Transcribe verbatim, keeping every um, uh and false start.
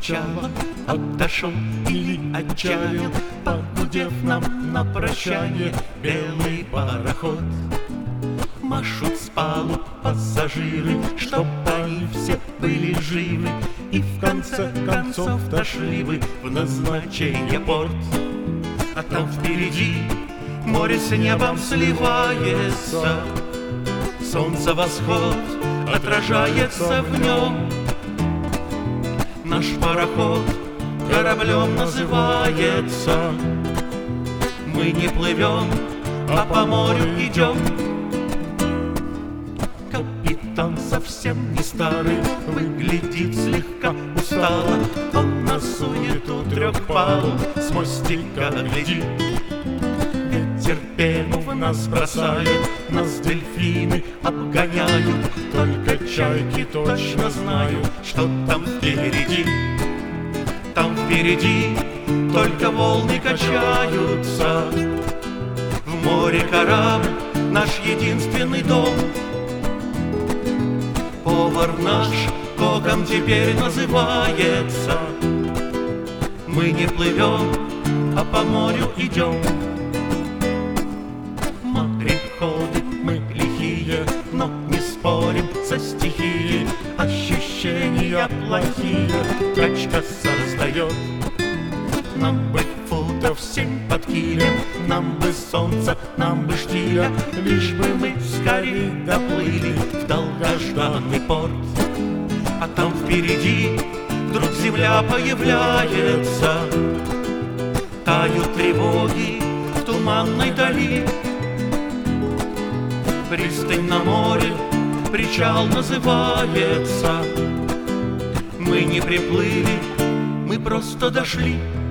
причала отошел или отчалил, погудев нам на прощание белый пароход. Машут с палуб пассажиры, чтоб они все были живы, и в конце концов дошли вы в назначение порт. А там впереди море с небом сливается, солнце восход отражается в нем. Наш пароход кораблем называется. Мы не плывем, а по морю идем. Капитан совсем не старый, выглядит слегка устало. Он на суету трех палуб с мостика глядит. Ветер пену в нас бросает, нас дельфины обгоняют. Только чайки точно знают, что там впереди. Там впереди только волны качаются. В море корабль наш единственный дом. Повар наш коком теперь называется. Мы не плывем, а по морю идем. Мореходы мы лихие, но не спорим со стихией. Ощущения плохие качка создает. Нам бы футов семь под килем, нам бы солнца, нам бы штиля, лишь бы мы скорее доплыли в долгожданный порт. А там впереди вдруг земля появляется. Тают тревоги в туманной дали. Пристань на море, причал называется. Мы не приплыли, мы просто дошли.